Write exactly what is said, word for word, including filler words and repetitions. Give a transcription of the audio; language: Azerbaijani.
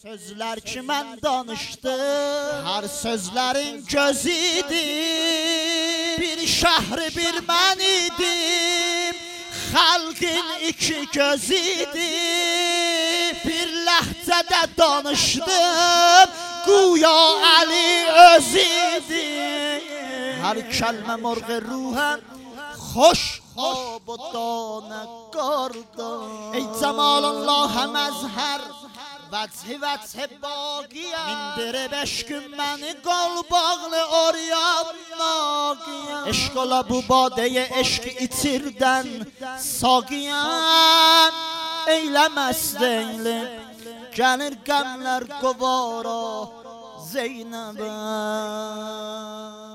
Sözler ki mən danışdım, hər sözlərin gözüdür. Bir şəhri bir mən idim, xalqın iki gözüdür. Bir ləhcədə danışdım, güya Əli özüdür. Hər kəlmə murğ ruhəm, xoş abadana qardan. Ey cəmalullah məzhər, vəzhi vəzhi baqiyə, mindirib eşqim məni qol bağlı oryan naqiyə. Eşq ola bu badəyə eşqi içirdən saqiyəm. Eyləməz deylim, gəlir qəmlər qovara Zeynəbə.